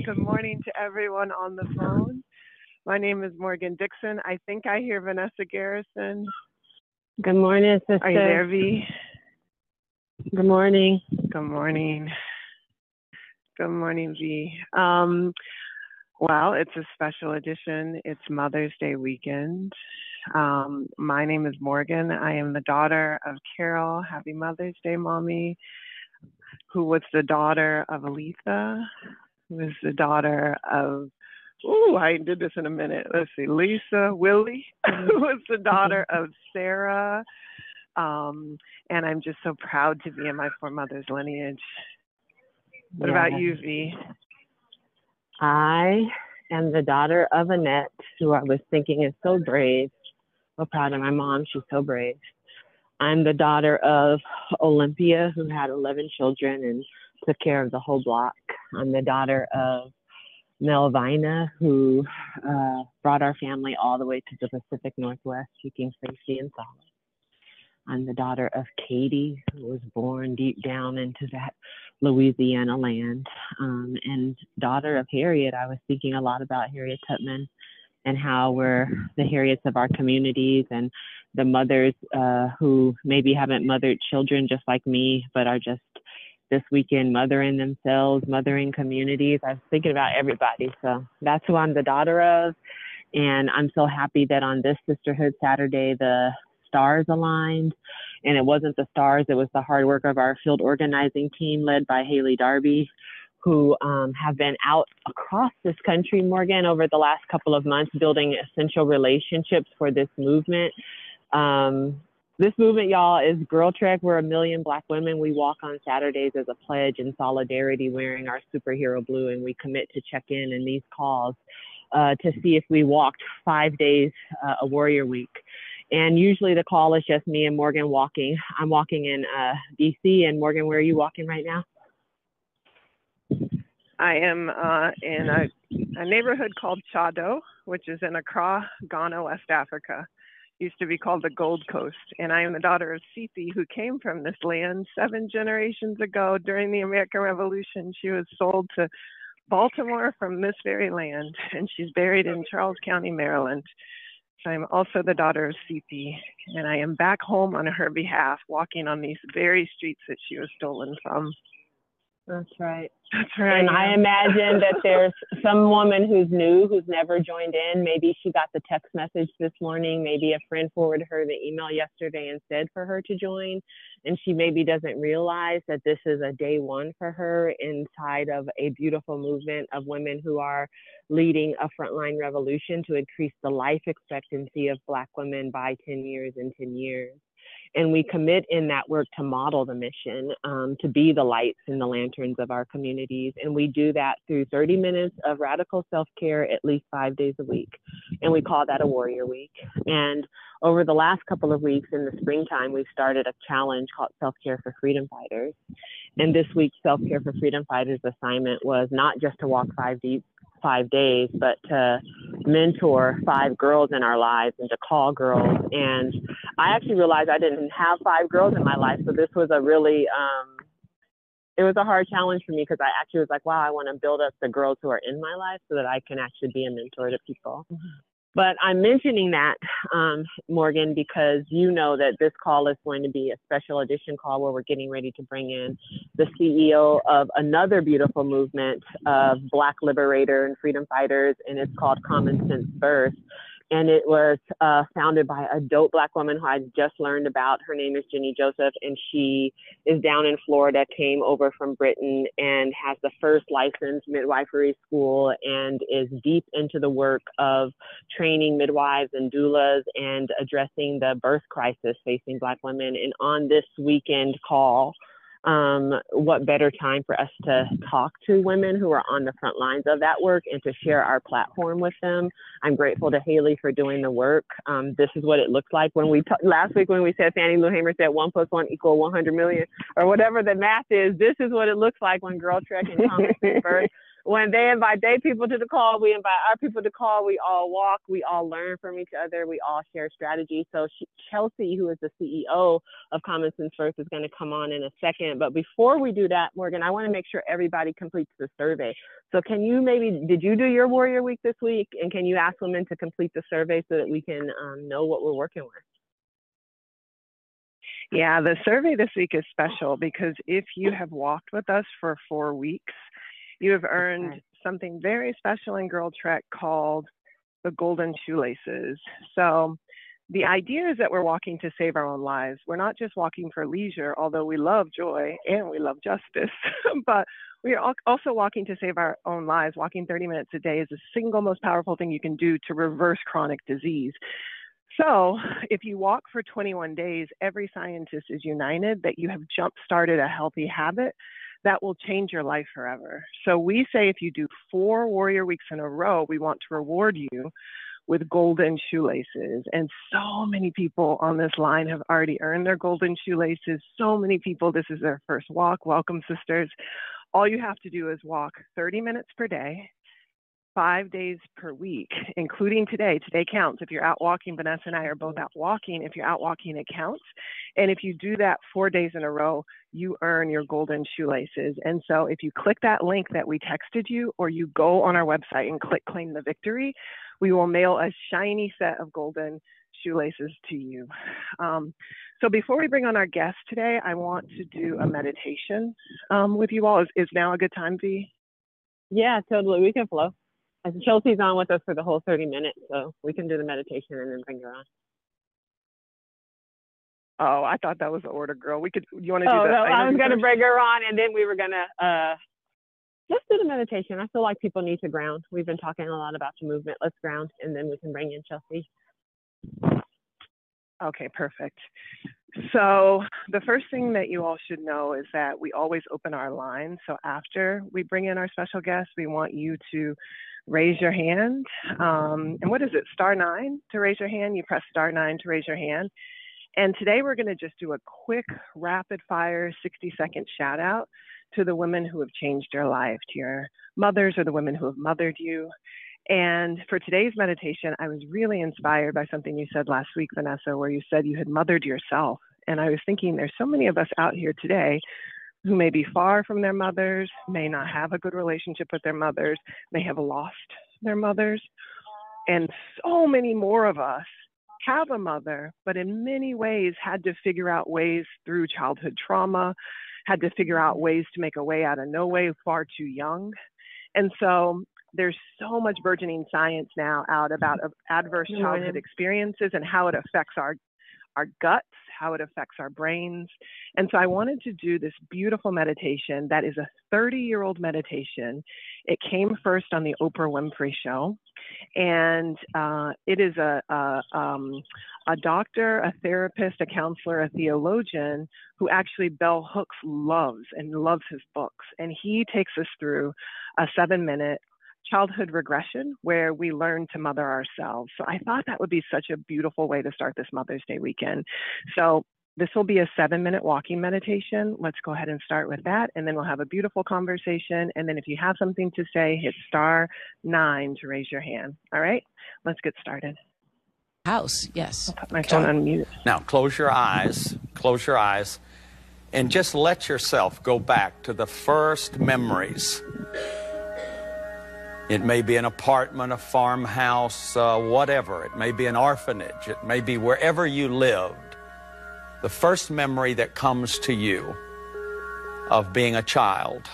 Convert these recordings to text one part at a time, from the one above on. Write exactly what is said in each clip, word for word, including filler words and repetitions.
Good morning to everyone on the phone. My name is Morgan Dixon. I think I hear Vanessa Garrison. Good morning, sister. Are you there, V? Good morning. Good morning. Good morning, V. Um, well, it's a special edition. It's Mother's Day weekend. Um, my name is Morgan. I am the daughter of Carol. Happy Mother's Day, Mommy, who was the daughter of Aletha, who was the daughter of, ooh, I did this in a minute. Let's see, Lisa Willie, who was the daughter of Sarah. Um, and I'm just so proud to be in my foremother's lineage. What Yeah. about you, V? I am the daughter of Annette, who I was thinking is so brave. So proud of my mom. She's so brave. I'm the daughter of Olympia, who had eleven children and took care of the whole block. I'm the daughter of Melvina, who uh, brought our family all the way to the Pacific Northwest, seeking safety and solace. I'm the daughter of Katie, who was born deep down into that Louisiana land, um, and daughter of Harriet. I was thinking a lot about Harriet Tubman and how we're the Harriets of our communities and the mothers uh, who maybe haven't mothered children just like me, but are just this weekend mothering themselves, mothering communities. I was thinking about everybody. So that's who I'm the daughter of. And I'm so happy that on this Sisterhood Saturday, the stars aligned. And it wasn't the stars, it was the hard work of our field organizing team led by Haley Darby, who um, have been out across this country, Morgan, over the last couple of months, building essential relationships for this movement. Um, this movement, y'all, is Girl Trek. We're a million Black women. We walk on Saturdays as a pledge in solidarity wearing our superhero blue, and we commit to check in in these calls uh, to see if we walked five days uh, a Warrior Week. And usually the call is just me and Morgan walking. I'm walking in uh, D C, and Morgan, where are you walking right now? I am uh, in a, a neighborhood called Chado, which is in Accra, Ghana, West Africa. Used to be called the Gold Coast. And I am the daughter of Sipi, who came from this land seven generations ago during the American Revolution. She was sold to Baltimore from this very land, and she's buried in Charles County, Maryland. So I'm also the daughter of Sipi, and I am back home on her behalf, walking on these very streets that she was stolen from. That's right. That's right. And I imagine that there's some woman who's new, who's never joined in. Maybe she got the text message this morning. Maybe a friend forwarded her the email yesterday and said for her to join. And she maybe doesn't realize that this is a day one for her inside of a beautiful movement of women who are leading a frontline revolution to increase the life expectancy of Black women by ten years in ten years. And we commit in that work to model the mission, um, to be the lights and the lanterns of our communities. And we do that through thirty minutes of radical self-care at least five days a week. And we call that a Warrior Week. And over the last couple of weeks in the springtime, we've started a challenge called Self-Care for Freedom Fighters. And this week's Self-Care for Freedom Fighters assignment was not just to walk five deep, five days, but to mentor five girls in our lives and to call girls. And I actually realized I didn't have five girls in my life. So this was a really, um, it was a hard challenge for me because I actually was like, wow, I want to build up the girls who are in my life so that I can actually be a mentor to people. Mm-hmm. But I'm mentioning that, um, Morgan, because you know that this call is going to be a special edition call where we're getting ready to bring in the C E O of another beautiful movement of Black liberator and freedom fighters, and it's called Common Sense Birth. And it was uh, founded by a dope Black woman who I just learned about. Her name is Jenny Joseph, and she is down in Florida, came over from Britain, and has the first licensed midwifery school and is deep into the work of training midwives and doulas and addressing the birth crisis facing Black women. And on this weekend call, Um, what better time for us to talk to women who are on the front lines of that work and to share our platform with them. I'm grateful to Haley for doing the work. Um, this is what it looks like when we, last week when we said, Fannie Lou Hamer said one plus one equal one hundred million or whatever the math is, this is what it looks like when Girl Trek and Common Sense Birth when they invite their people to the call, we invite our people to call. We all walk. We all learn from each other. We all share strategy. So she, Chelsea, who is the C E O of Common Sense First, is going to come on in a second. But before we do that, Morgan, I want to make sure everybody completes the survey. So can you maybe, did you do your Warrior Week this week? And can you ask women to complete the survey so that we can um, know what we're working with? Yeah, the survey this week is special because if you have walked with us for four weeks, you have earned okay. something very special in Girl Trek called the Golden Shoelaces. So the idea is that we're walking to save our own lives. We're not just walking for leisure, although we love joy and we love justice, but we are also walking to save our own lives. Walking thirty minutes a day is the single most powerful thing you can do to reverse chronic disease. So if you walk for twenty-one days, every scientist is united that you have jump-started a healthy habit that will change your life forever. So we say if you do four Warrior Weeks in a row, we want to reward you with golden shoelaces. And so many people on this line have already earned their golden shoelaces. So many people, this is their first walk. Welcome, sisters. All you have to do is walk thirty minutes per day, five days per week, including today. Today counts. If you're out walking, Vanessa and I are both out walking. If you're out walking, it counts. And if you do that four days in a row, you earn your golden shoelaces. And so if you click that link that we texted you, or you go on our website and click Claim the Victory, we will mail a shiny set of golden shoelaces to you. Um, so before we bring on our guest today, I want to do a meditation um, with you all. Is, is now a good time, V? Yeah, totally. We can flow. Chelsea's on with us for the whole thirty minutes, so we can do the meditation and then bring her on. Oh, I thought that was the order, girl. We could, you want to oh, do that? No, I was going to bring her on, and then we were going to, uh, let's do the meditation. I feel like people need to ground. We've been talking a lot about the movement. Let's ground, and then we can bring in Chelsea. Okay, perfect. So the first thing that you all should know is that we always open our lines. So after we bring in our special guest, we want you to raise your hand. Um, and what is it, star nine to raise your hand? You press star nine to raise your hand. And today we're going to just do a quick rapid fire sixty second shout out to the women who have changed your life, to your mothers or the women who have mothered you. And for today's meditation, I was really inspired by something you said last week, Vanessa, where you said you had mothered yourself. And I was thinking there's so many of us out here today who may be far from their mothers, may not have a good relationship with their mothers, may have lost their mothers. And so many more of us have a mother, but in many ways had to figure out ways through childhood trauma, had to figure out ways to make a way out of no way, far too young. And so there's so much burgeoning science now out about adverse childhood experiences and how it affects our, our guts, how it affects our brains. And so I wanted to do this beautiful meditation that is a thirty-year-old meditation. It came first on the Oprah Winfrey Show. And uh, it is a, a, um, a doctor, a therapist, a counselor, a theologian who actually Bell Hooks loves and loves his books. And he takes us through a seven minute childhood regression where we learn to mother ourselves. So I thought that would be such a beautiful way to start this Mother's Day weekend. So this will be a seven minute walking meditation. Let's go ahead and start with that. And then we'll have a beautiful conversation. And then if you have something to say, hit star nine to raise your hand. All right, let's get started. House, yes. I'll put my phone on mute. Now close your eyes, close your eyes, and just let yourself go back to the first memories. It may be an apartment, a farmhouse, uh, whatever. It may be an orphanage. It may be wherever you lived. The first memory that comes to you of being a child.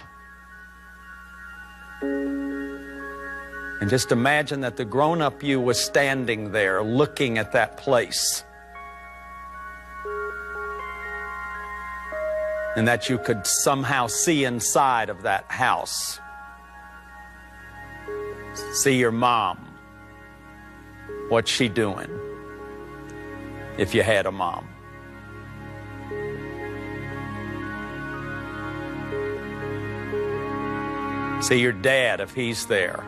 And just imagine that the grown-up you was standing there looking at that place. And that you could somehow see inside of that house. See your mom. What's she doing? If you had a mom. See your dad if he's there.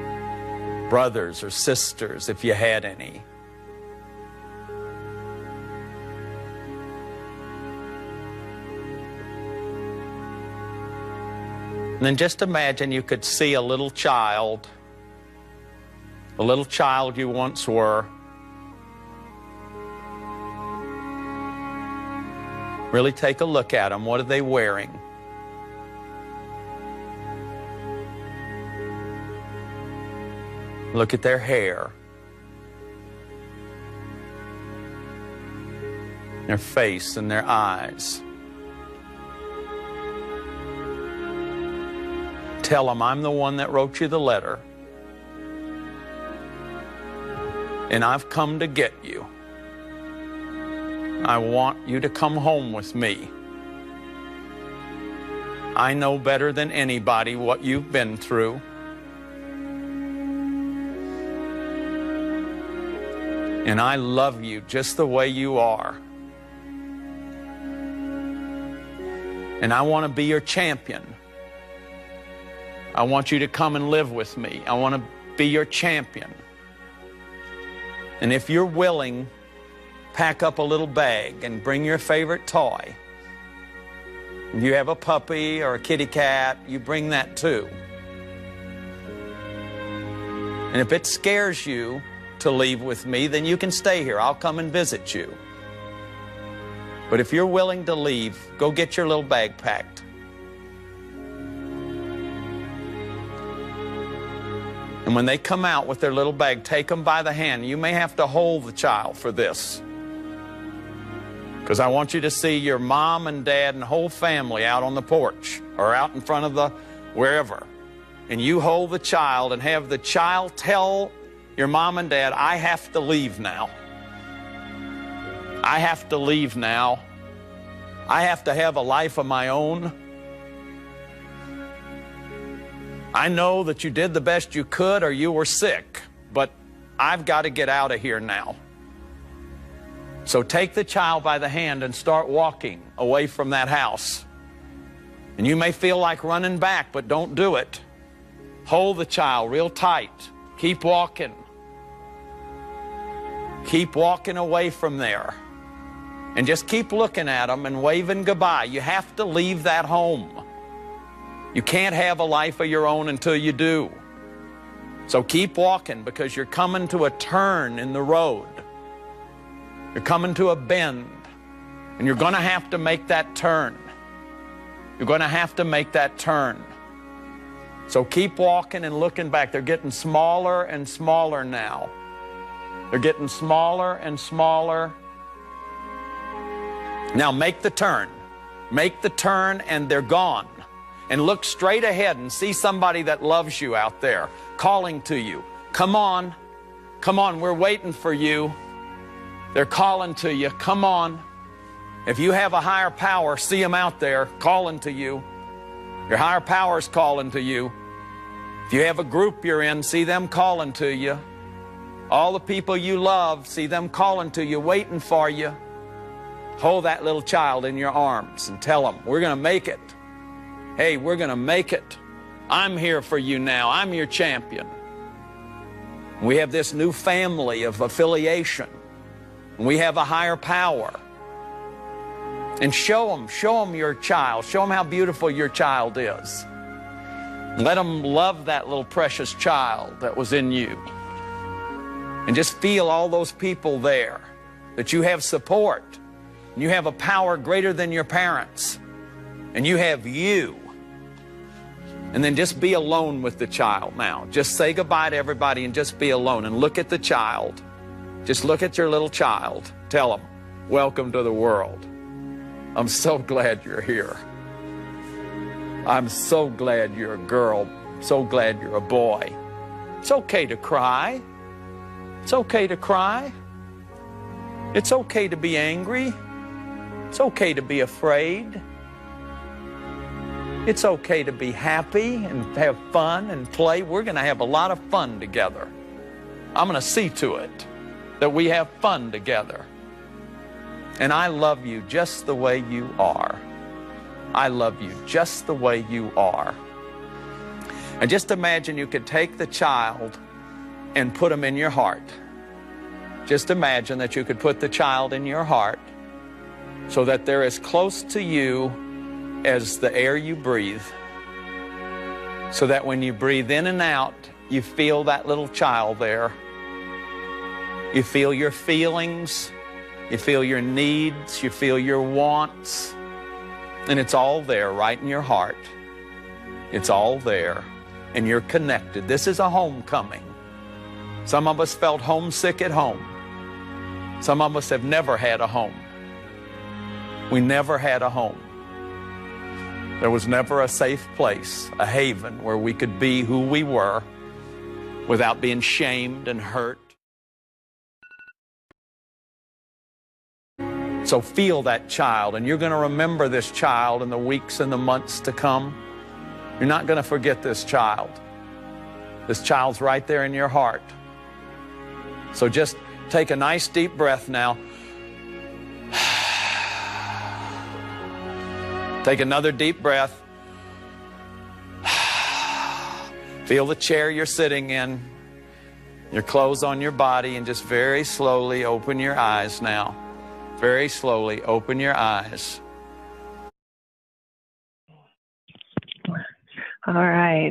Brothers or sisters if you had any. And then just imagine you could see a little child, the little child you once were. Really take a look at them. What are they wearing? Look at their hair, their face and their eyes. Tell them, I'm the one that wrote you the letter, and I've come to get you. I want you to come home with me. I know better than anybody what you've been through. And I love you just the way you are. And I want to be your champion. I want you to come and live with me. I want to be your champion. And if you're willing, pack up a little bag and bring your favorite toy. If you have a puppy or a kitty cat, you bring that too. And if it scares you to leave with me, then you can stay here. I'll come and visit you. But if you're willing to leave, go get your little bag packed. And when they come out with their little bag, take them by the hand. You may have to hold the child for this, because I want you to see your mom and dad and whole family out on the porch or out in front of the wherever. And you hold the child and have the child tell your mom and dad, I have to leave now. I have to leave now. I have to have a life of my own. I know that you did the best you could or you were sick, but I've got to get out of here now. So take the child by the hand and start walking away from that house. And you may feel like running back, but don't do it. Hold the child real tight. Keep walking. Keep walking away from there. And just keep looking at them and waving goodbye. You have to leave that home. You can't have a life of your own until you do. So keep walking, because you're coming to a turn in the road. You're coming to a bend, and you're going to have to make that turn. You're going to have to make that turn. So keep walking and looking back. They're getting smaller and smaller now. They're getting smaller and smaller. Now make the turn. Make the turn and they're gone. And look straight ahead and see somebody that loves you out there calling to you. Come on. Come on, we're waiting for you. They're calling to you. Come on. If you have a higher power, see them out there calling to you. Your higher power's calling to you. If you have a group you're in, see them calling to you. All the people you love, see them calling to you, waiting for you. Hold that little child in your arms and tell them, we're going to make it. Hey, we're going to make it. I'm here for you now. I'm your champion. We have this new family of affiliation. We have a higher power. And show them, show them your child. Show them how beautiful your child is. Let them love that little precious child that was in you. And just feel all those people there, that you have support. And you have a power greater than your parents. And you have you. And then just be alone with the child now. Just say goodbye to everybody and just be alone. And look at the child. Just look at your little child. Tell them, welcome to the world. I'm so glad you're here. I'm so glad you're a girl. So glad you're a boy. It's okay to cry. It's okay to cry. It's okay to be angry. It's okay to be afraid. It's okay to be happy and have fun and play. We're going to have a lot of fun together. I'm going to see to it that we have fun together. And I love you just the way you are. I love you just the way you are. And just imagine you could take the child and put him in your heart. Just imagine that you could put the child in your heart so that they're as close to you as the air you breathe. so that when you breathe in and out, you feel that little child there. You feel your feelings, you feel your needs, you feel your wants, and it's all there right in your heart. It's all there, and you're connected. This is a homecoming. Some of us felt homesick at home. Some of us have never had a home. We never had a home. There was never a safe place, a haven where we could be who we were without being shamed and hurt. So feel that child, and you're going to remember this child in the weeks and the months to come. You're not going to forget this child. This child's right there in your heart. So just take a nice deep breath now. Take another deep breath. Feel the chair you're sitting in, your clothes on your body, and just very slowly open your eyes now. Very slowly open your eyes. All right.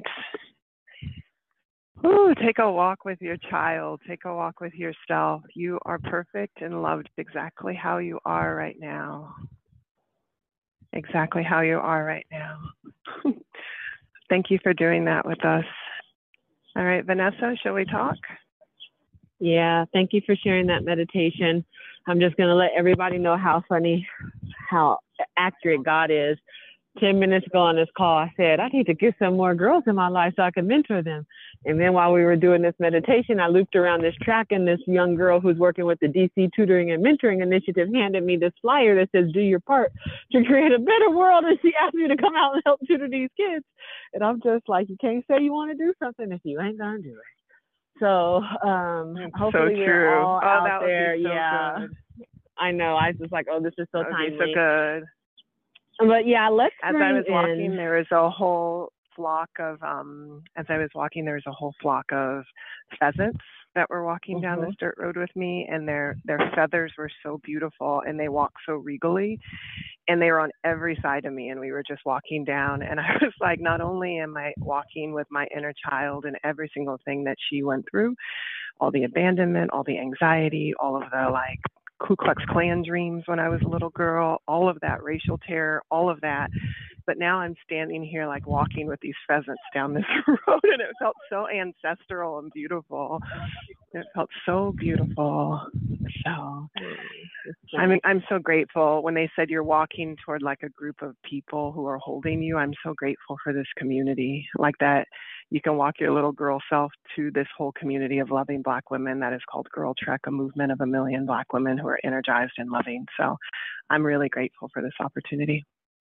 Ooh, take a walk with your child. Take a walk with yourself. You are perfect and loved exactly how you are right now. Exactly how you are right now. Thank you for doing that with us. All right, Vanessa, shall we talk? Yeah, thank you for sharing that meditation. I'm just going to let everybody know how funny, how accurate God is. Ten minutes ago on this call, I said, I need to get some more girls in my life so I can mentor them. And then while we were doing this meditation, I looped around this track, and this young girl who's working with the D C Tutoring and Mentoring Initiative handed me this flyer that says, do your part to create a better world. And she asked me to come out and help tutor these kids. And I'm just like, you can't say you want to do something if you ain't going to do it. So um, hopefully so we're true. all oh, out that there. Would be so yeah, good. I know. I was just like, oh, this is so that would timely. be so good. But yeah, let's As bring I was walking, in... there was a whole flock of, um, as I was walking, there was a whole flock of pheasants that were walking mm-hmm. down this dirt road with me, and their, their feathers were so beautiful, and they walked so regally, and they were on every side of me, and we were just walking down, and I was like, not only am I walking with my inner child and every single thing that she went through, all the abandonment, all the anxiety, all of the like Ku Klux Klan dreams when I was a little girl, all of that racial terror, all of that. But now I'm standing here like walking with these pheasants down this road, and it felt so ancestral and beautiful. It felt so beautiful. So I mean, I'm so grateful when they said you're walking toward like a group of people who are holding you. I'm so grateful for this community like that. You can walk your little girl self to this whole community of loving Black women that is called Girl Trek, a movement of a million Black women who are energized and loving. So I'm really grateful for this opportunity.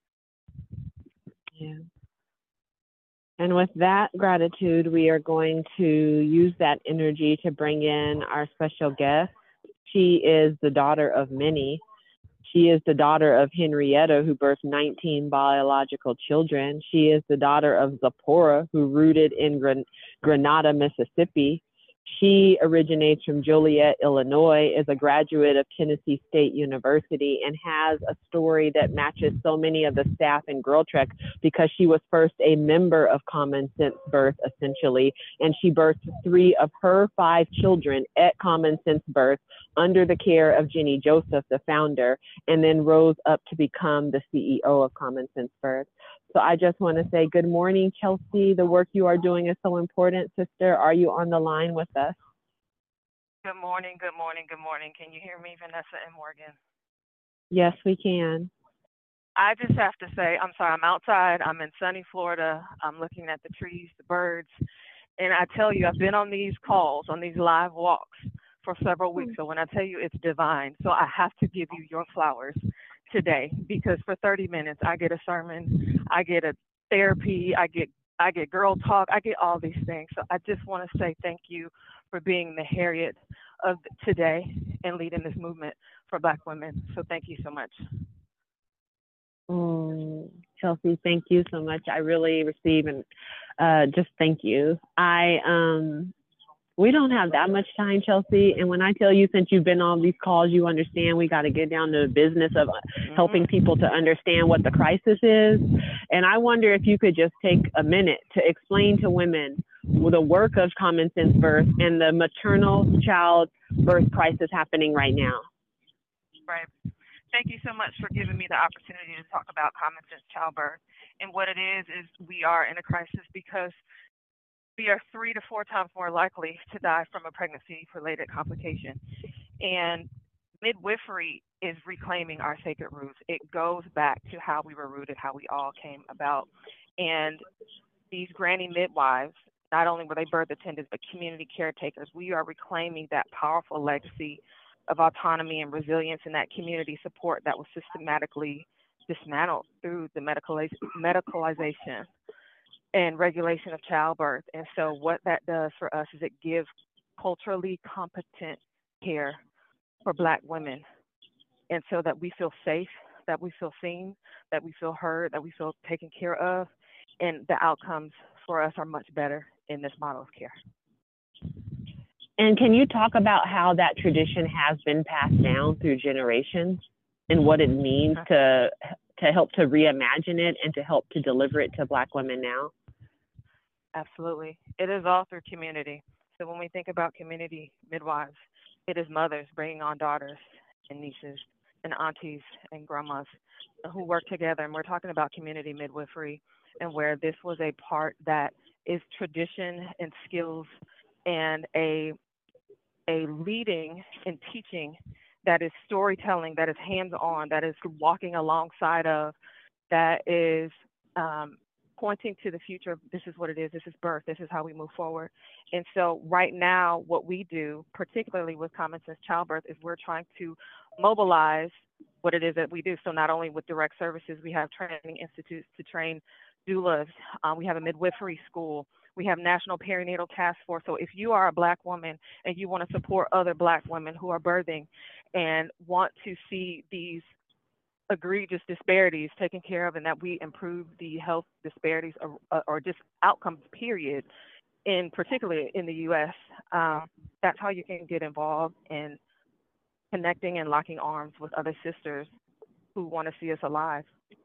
Yeah. And with that gratitude, we are going to use that energy to bring in our special guest. She is the daughter of many. She is the daughter of Henrietta, who birthed nineteen biological children. She is the daughter of Zipporah, who rooted in Gran- Grenada, Mississippi. She originates from Joliet, Illinois, is a graduate of Tennessee State University, and has a story that matches so many of the staff in Girl Trek because she was first a member of Common Sense Birth, essentially, and she birthed three of her five children at Common Sense Birth under the care of Jenny Joseph, the founder, and then rose up to become the C E O of Common Sense Birth. So I just want to say good morning, Chelsea. The work you are doing is so important, sister. Are you on the line with us? Good morning, good morning, good morning. Can you hear me, Vanessa and Morgan? Yes, we can. I just have to say, I'm sorry, I'm outside. I'm in sunny Florida. I'm looking at the trees, the birds. And I tell you, I've been on these calls, on these live walks for several weeks. So when I tell you it's divine, so I have to give you your flowers today, because for thirty minutes I get a sermon, I get a therapy, I get I get girl talk, I get all these things. So I just want to say thank you for being the Harriet of today and leading this movement for Black women. So thank you so much. Mm, Chelsea, thank you so much. I really receive and uh, just thank you. I um. We don't have that much time, Chelsea. And when I tell you, since you've been on these calls, you understand we got to get down to the business of helping people to understand what the crisis is. And I wonder if you could just take a minute to explain to women the work of Common Sense Birth and the maternal child birth crisis happening right now. Right. Thank you so much for giving me the opportunity to talk about Common Sense Childbirth. And what it is, is we are in a crisis because we are three to four times more likely to die from a pregnancy-related complication. And midwifery is reclaiming our sacred roots. It goes back to how we were rooted, how we all came about. And these granny midwives, not only were they birth attendants, but community caretakers, we are reclaiming that powerful legacy of autonomy and resilience and that community support that was systematically dismantled through the medicaliz- medicalization and regulation of childbirth. And so what that does for us is it gives culturally competent care for Black women. And so that we feel safe, that we feel seen, that we feel heard, that we feel taken care of, and the outcomes for us are much better in this model of care. And can you talk about how that tradition has been passed down through generations and what it means to to help to reimagine it and to help to deliver it to Black women now? Absolutely. It is all through community. So when we think about community midwives, it is mothers bringing on daughters and nieces and aunties and grandmas who work together. And we're talking about community midwifery, and where this was a part that is tradition and skills and a a leading and teaching that is storytelling, that is hands-on, that is walking alongside of, that is um, pointing to the future. This is what it is. This is birth. This is how we move forward. And so right now, what we do, particularly with Common Sense Childbirth, is we're trying to mobilize what it is that we do. So not only with direct services, we have training institutes to train doulas. Um, we have a midwifery school. We have National Perinatal Task Force. So if you are a Black woman and you want to support other Black women who are birthing and want to see these egregious disparities taken care of, and that we improve the health disparities or, or just outcomes, period, in particularly in the U S, um, that's how you can get involved in connecting and locking arms with other sisters who want to see us alive.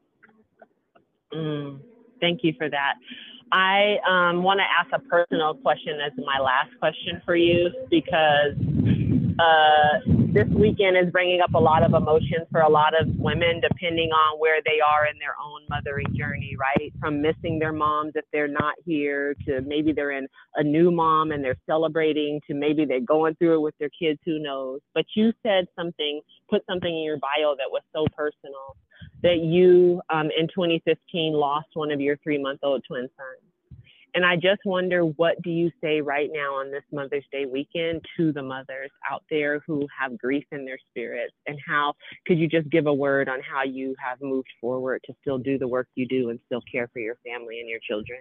Mm, thank you for that. I um, want to ask a personal question as my last question for you, because uh, this weekend is bringing up a lot of emotions for a lot of women, depending on where they are in their own mothering journey, right? From missing their moms if they're not here, to maybe they're in a new mom and they're celebrating, to maybe they're going through it with their kids, who knows? But you said something, put something in your bio that was so personal, that you um, in twenty fifteen lost one of your three-month-old twin sons. And I just wonder, what do you say right now on this Mother's Day weekend to the mothers out there who have grief in their spirits? And how could you just give a word on how you have moved forward to still do the work you do and still care for your family and your children?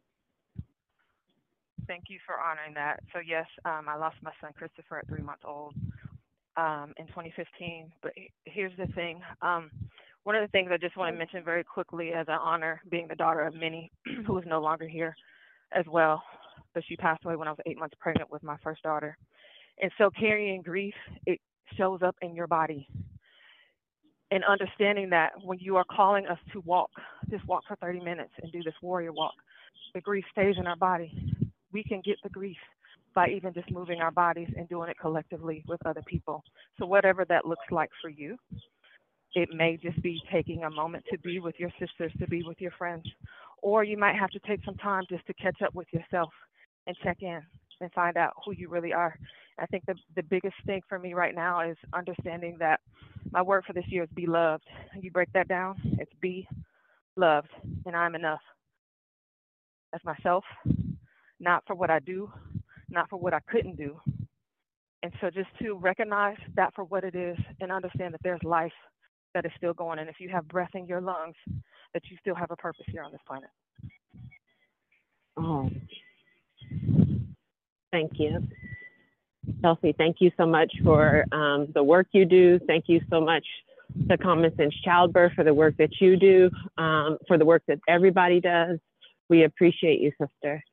Thank you for honoring that. So yes, um, I lost my son Christopher at three months old um, in twenty fifteen. But here's the thing. Um, one of the things I just want to mention very quickly, as I honor being the daughter of Minnie, who is no longer here as well, but she passed away when I was eight months pregnant with my first daughter. And so carrying grief, it shows up in your body. And understanding that when you are calling us to walk, just walk for thirty minutes and do this warrior walk, the grief stays in our body. We can get the grief by even just moving our bodies and doing it collectively with other people. So whatever that looks like for you, it may just be taking a moment to be with your sisters, to be with your friends, or you might have to take some time just to catch up with yourself and check in and find out who you really are. I think the, the biggest thing for me right now is understanding that my word for this year is be loved. You break that down, it's be loved, and I'm enough as myself, not for what I do, not for what I couldn't do. And so just to recognize that for what it is and understand that there's life that is still going, and if you have breath in your lungs, that you still have a purpose here on this planet. Oh, thank you. Chelsea, thank you so much for um, the work you do. Thank you so much to Common Sense Childbirth for the work that you do, um, for the work that everybody does. We appreciate you, sister.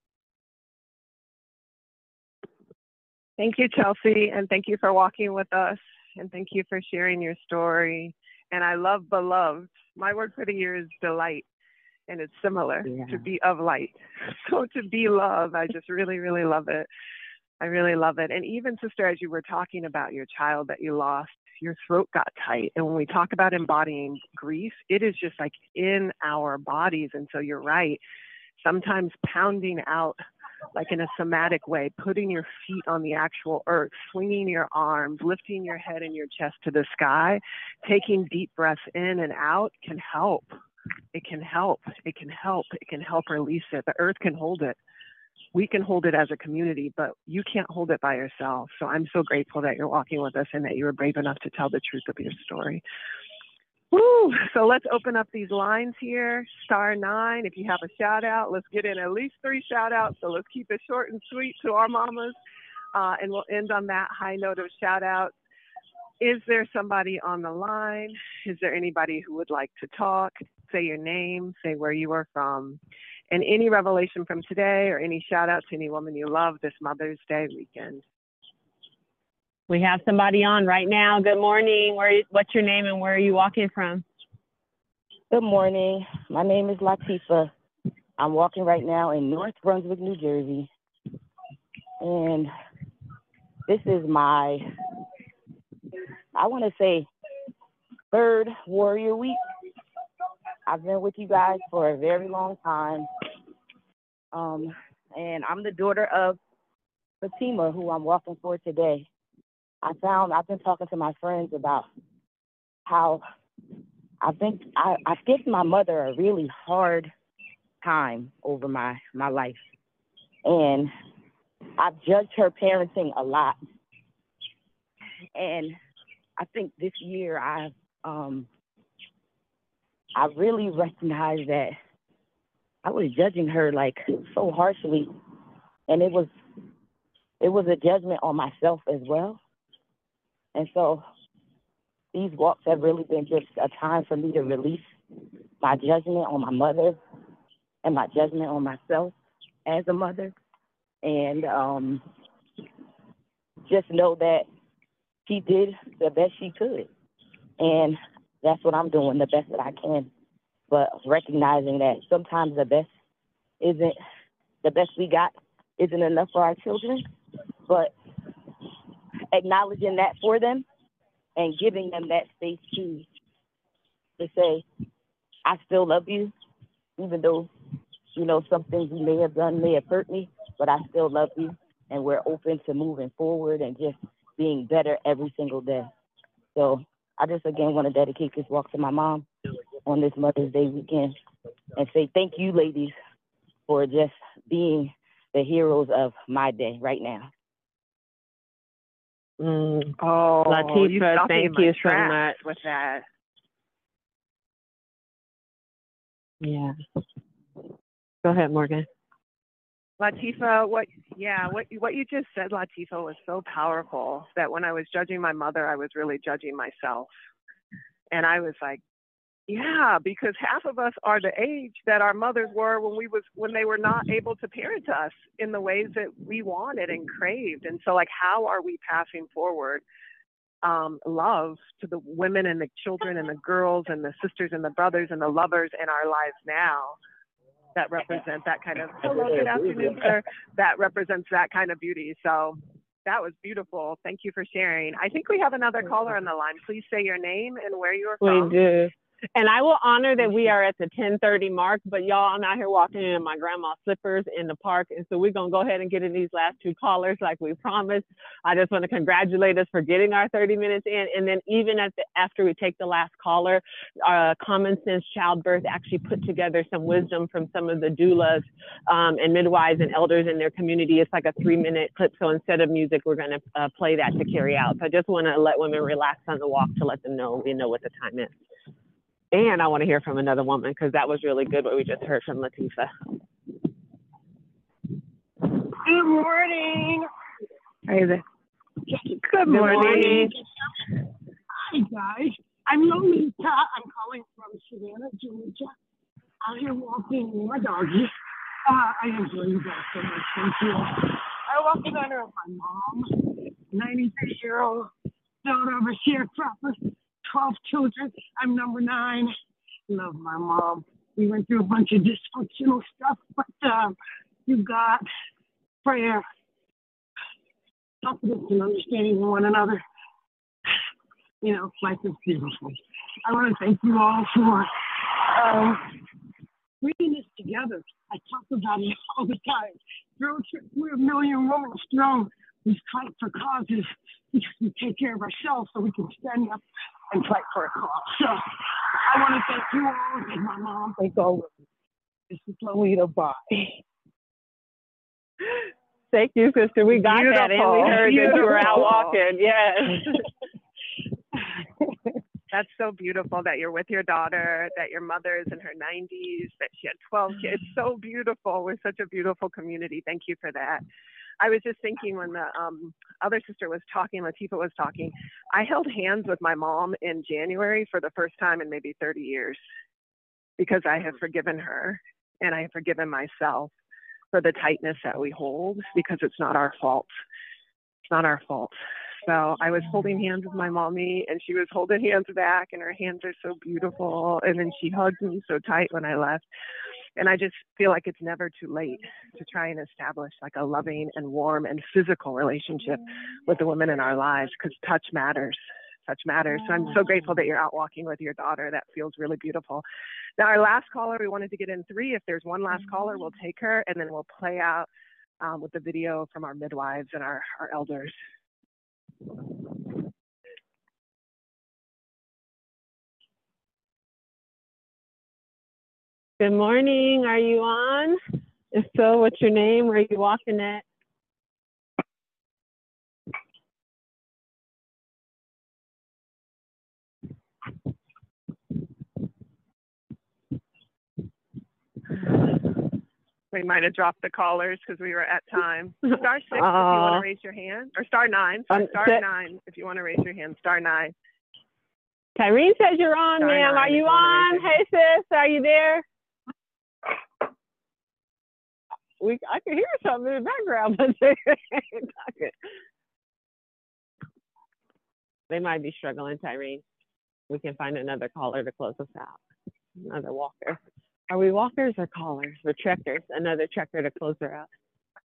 Thank you, Chelsea, and thank you for walking with us, and thank you for sharing your story. And I love beloved. My word for the year is delight. and it's similar Yeah. to be of light. So to be love, I just really, really love it. I really love it. And even, sister, as you were talking about your child that you lost, your throat got tight. And when we talk about embodying grief, it is just like in our bodies. And so you're right. Sometimes pounding out, like in a somatic way, putting your feet on the actual earth, swinging your arms, lifting your head and your chest to the sky, taking deep breaths in and out can help. It can help. It can help. It can help release it. The earth can hold it. We can hold it as a community, but you can't hold it by yourself. So I'm so grateful that you're walking with us and that you were brave enough to tell the truth of your story. Woo! So let's open up these lines here. Star nine, if you have a shout out, let's get in at least three shout outs. So let's keep it short and sweet to our mamas. Uh, and we'll end on that high note of shout outs. Is there somebody on the line? Is there anybody who would like to talk? Say your name, say where you are from. And any revelation from today or any shout out to any woman you love this Mother's Day weekend. We have somebody on right now. Good morning. Where? What's your name and where are you walking from? Good morning. My name is Latifa. I'm walking right now in North Brunswick, New Jersey. And this is my, I want to say, third Warrior Week. I've been with you guys for a very long time. Um, and I'm the daughter of Fatima, who I'm walking for today. I found, I've been talking to my friends about how I think I, I've given my mother a really hard time over my, my life. And I've judged her parenting a lot. And I think this year I've, um, I really recognized that I was judging her like so harshly, and it was it was a judgment on myself as well. And so these walks have really been just a time for me to release my judgment on my mother and my judgment on myself as a mother, and um, just know that she did the best she could, and that's what I'm doing, the best that I can. But recognizing that sometimes the best isn't, the best we got isn't enough for our children, but acknowledging that for them and giving them that space to, to say, I still love you, even though, you know, some things you may have done may have hurt me, but I still love you, and we're open to moving forward and just being better every single day. So I just, again, want to dedicate this walk to my mom on this Mother's Day weekend and say thank you, ladies, for just being the heroes of my day right now. Mm. Oh, Latifa, thank you so much. With that. Yeah. Go ahead, Morgan. Latifa, what, yeah, what, what you just said, Latifa, was so powerful that when I was judging my mother, I was really judging myself. And I was like, yeah, because half of us are the age that our mothers were when we was, when they were not able to parent us in the ways that we wanted and craved. And so like, how are we passing forward um, love to the women and the children and the girls and the sisters and the brothers and the lovers in our lives now that represent that kind of, hello, good afternoon, sir, that represents that kind of beauty. So that was beautiful. Thank you for sharing. I think we have another caller on the line. Please say your name and where you are from. We do. And I will honor that we are at the ten thirty mark, but y'all, I'm out here walking in my grandma's slippers in the park. And so we're going to go ahead and get in these last two callers like we promised. I just want to congratulate us for getting our thirty minutes in. And then even at the, after we take the last caller, uh, Common Sense Childbirth actually put together some wisdom from some of the doulas um, and midwives and elders in their community. It's like a three minute clip. So instead of music, we're going to uh, play that to carry out. So I just want to let women relax on the walk to let them know we know what the time is. And I want to hear from another woman because that was really good what we just heard from Latifa. Good morning. Hey there. Good, Good morning. morning. Hi, guys. I'm Lolita. I'm calling from Savannah, Georgia. Out here walking with my doggy. Uh, I enjoy you guys so much. Thank you. I walk in honor of my mom, ninety-three-year-old daughter of a sharecropper. twelve children. I'm number nine. Love my mom. We went through a bunch of dysfunctional stuff, but um, you got prayer, confidence, and understanding in one another. You know, life is beautiful. I want to thank you all for um, reading this together. I talk about it all the time. Girl Trip, we're a million women strong. We fight for causes because we take care of ourselves so we can stand up and fight for a cause. So I want to thank you all, thank my mom, thank all of you. This is Lolita. Bye. Thank you, sister. We got Beautiful. that, and we heard that you were out Beautiful. walking. Yes. That's so beautiful that you're with your daughter, that your mother is in her nineties, that she had twelve kids. It's so beautiful. We're such a beautiful community. Thank you for that. I was just thinking when the um, other sister was talking, Latifah was talking, I held hands with my mom in January for the first time in maybe thirty years because I have forgiven her and I have forgiven myself for the tightness that we hold because it's not our fault. It's not our fault. So I was holding hands with my mommy and she was holding hands back and her hands are so beautiful. And then she hugged me so tight when I left. And I just feel like it's never too late to try and establish like a loving and warm and physical relationship with the women in our lives because touch matters. Touch matters. So I'm so grateful that you're out walking with your daughter. That feels really beautiful. Now, our last caller, we wanted to get in three. If there's one last caller, we'll take her and then we'll play out um, with the video from our midwives and our, our elders. Good morning. Are you on? If so, what's your name? Where are you walking at? We might have dropped the callers because we were at time. Star six uh, if you want to raise your hand, or star nine. Sorry, um, star nine if you want to raise your hand. Star nine. Tyrene says you're on, ma'am. Are you on? Hey, sis, are you there? We, I can hear something in the background, but they might be struggling, Tyrene. We can find another caller to close us out. Another walker. Are we walkers or callers? We're trekkers. Another trekker to close her out.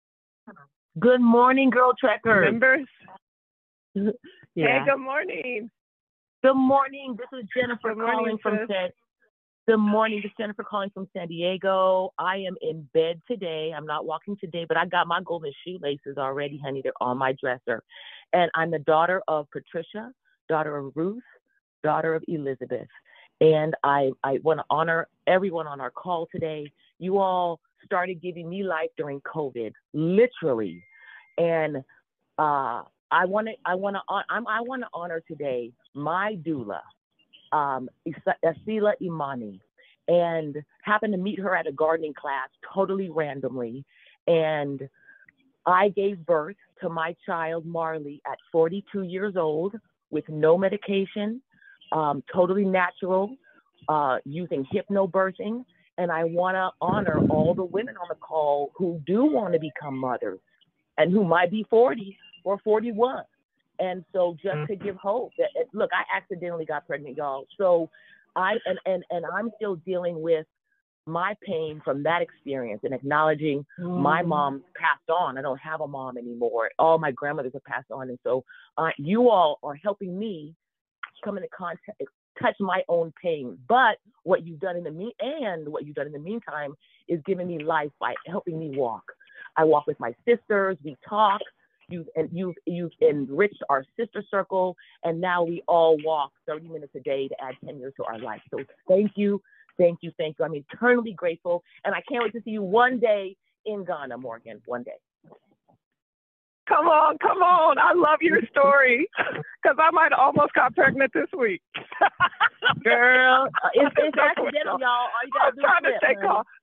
Good morning, girl trekkers. Members? Yeah. Hey, good morning. Good morning. This is Jennifer good morning, calling from San. Good morning. This is Jennifer calling from San Diego. I am in bed today. I'm not walking today, but I got my golden shoelaces already, honey. They're on my dresser. And I'm the daughter of Patricia, daughter of Ruth, daughter of Elizabeth. And I, I want to honor everyone on our call today. You all started giving me life during COVID, literally. And uh, I want to I want to I'm I want to honor today my doula, um, Asila Imani, and happened to meet her at a gardening class totally randomly. And I gave birth to my child Marley at forty-two years old with no medication. Um, totally natural, uh, using hypnobirthing. And I want to honor all the women on the call who do want to become mothers and who might be forty or forty-one. And so just to give hope that, look, I accidentally got pregnant, y'all. So I, and, and, and I'm still dealing with my pain from that experience and acknowledging mm. my mom passed on. I don't have a mom anymore. All my grandmothers have passed on. And so uh, you all are helping me come into contact, touch my own pain. But what you've done in the me and what you've done in the meantime is giving me life by helping me walk. I walk with my sisters. We talk. You've and you've you've enriched our sister circle, and now we all walk thirty minutes a day to add ten years to our life. So thank you, thank you, thank you. I'm eternally grateful, and I can't wait to see you one day in Ghana, Morgan. One day. Come on, come on. I love your story because I might almost got pregnant this week. Girl, it's, it's accidental, y'all. All you gotta I'm do trying is to flip, take off.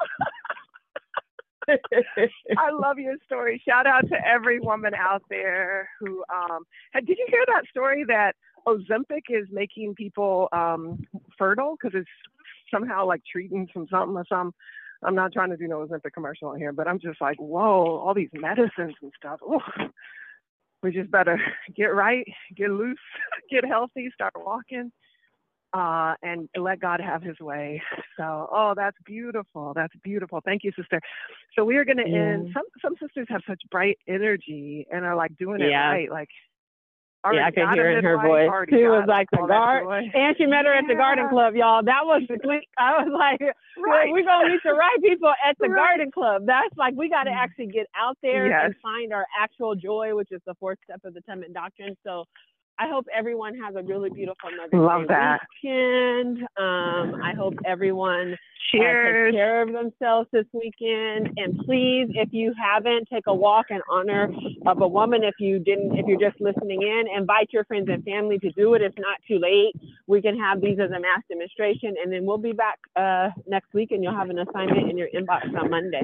I love your story. Shout out to every woman out there who, um, did you hear that story that Ozempic is making people um, fertile because it's somehow like treating from something or something? I'm not trying to do no Ozempic commercial on here, but I'm just like, whoa, all these medicines and stuff. Ooh, we just better get right, get loose, get healthy, start walking. uh, and let God have his way. So, oh, that's beautiful. That's beautiful. Thank you, sister. So we are going to Yeah. end. Some some sisters have such bright energy and are like doing it Yeah. right. Like, Yeah, I already could got hear a it in her midwife, voice. already She got was like the all that guard, joy. and she met her at the garden Yeah. club, y'all. That was the click. I was like, Right. we're gonna meet the right people at the Right. garden club. That's like we got to actually get out there Yes. and find our actual joy, which is the fourth step of the Temet doctrine. So I hope everyone has a really beautiful Mother's Love Day that. weekend. Um, I hope everyone uh, Cheers. take care of themselves this weekend. And please, if you haven't, take a walk in honor of a woman. If you didn't, if you're just listening in, invite your friends and family to do it. It's not too late. We can have these as a mass demonstration, and then we'll be back uh, next week, and you'll have an assignment in your inbox on Monday.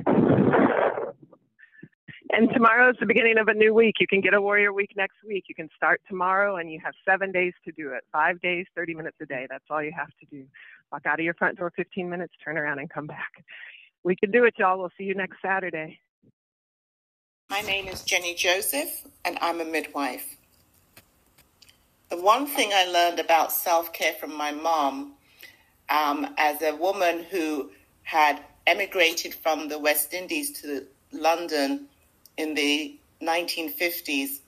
And tomorrow is the beginning of a new week. You can get a Warrior Week next week. You can start tomorrow, and you have seven days to do it. Five days, thirty minutes a day. That's all you have to do. Walk out of your front door fifteen minutes, turn around, and come back. We can do it, y'all. We'll see you next Saturday. My name is Jenny Joseph, and I'm a midwife. The one thing I learned about self-care from my mom, um, as a woman who had emigrated from the West Indies to London in the nineteen fifties,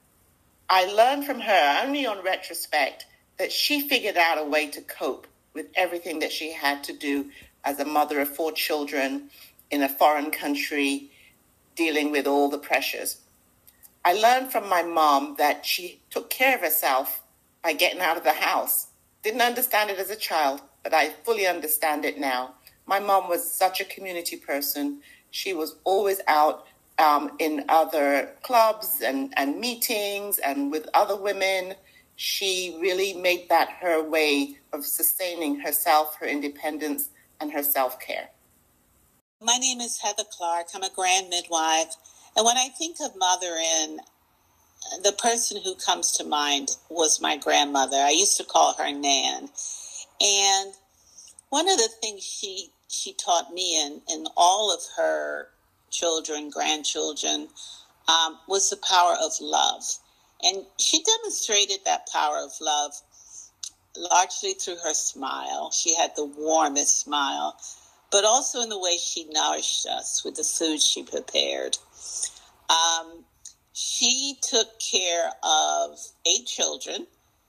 I learned from her, only on retrospect, that she figured out a way to cope with everything that she had to do as a mother of four children in a foreign country, dealing with all the pressures. I learned from my mom that she took care of herself by getting out of the house. Didn't understand it as a child, but I fully understand it now. My mom was such a community person. She was always out um, in other clubs and, and meetings and with other women. She really made that her way of sustaining herself, her independence, and her self-care. My name is Heather Clark. I'm a grand midwife. And when I think of mothering, the person who comes to mind was my grandmother. I used to call her Nan. And one of the things she she taught me and, and all of her children, grandchildren, um, was the power of love. And she demonstrated that power of love largely through her smile. She had the warmest smile, but also in the way she nourished us with the food she prepared. Um, she took care of eight children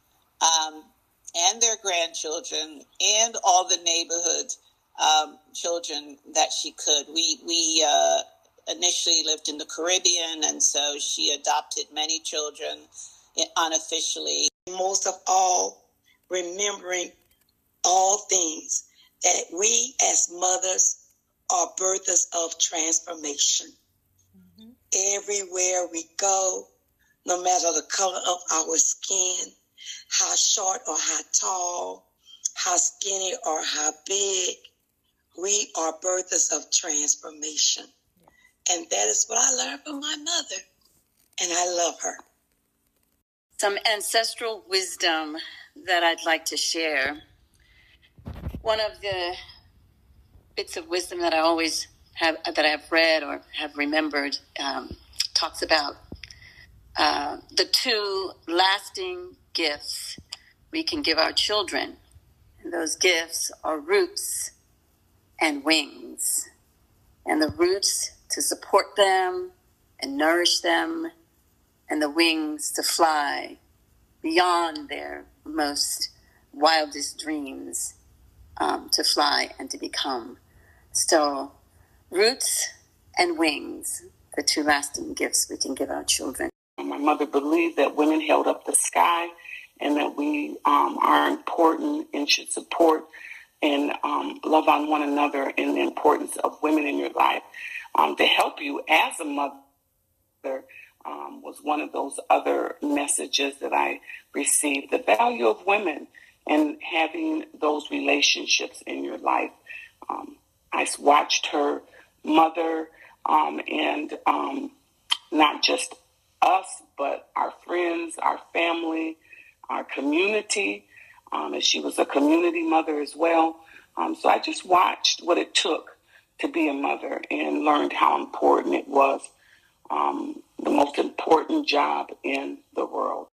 um, and their grandchildren and all the neighborhood um, children that she could. We we uh, initially lived in the Caribbean, and so she adopted many children unofficially. Most of all, remembering all things, that we as mothers are birthers of transformation. Mm-hmm. Everywhere we go, no matter the color of our skin, how short or how tall, how skinny or how big, we are birthers of transformation. Yeah. And that is what I learned from my mother, and I love her. Some ancestral wisdom that I'd like to share. One of the bits of wisdom that I always have, that I have read or have remembered, um, talks about uh, the two lasting gifts we can give our children. And those gifts are roots and wings. And the roots to support them and nourish them, and the wings to fly beyond their most wildest dreams, um, to fly and to become. So roots and wings, the two lasting gifts we can give our children. My mother believed that women held up the sky and that we um, are important and should support and um, love on one another, and the importance of women in your life um, to help you as a mother. Um, was one of those other messages that I received. The value of women and having those relationships in your life. Um, I watched her mother um, and um, not just us, but our friends, our family, our community, um, and she was a community mother as well. Um, so I just watched what it took to be a mother and learned how important it was. Um, the most important job in the world.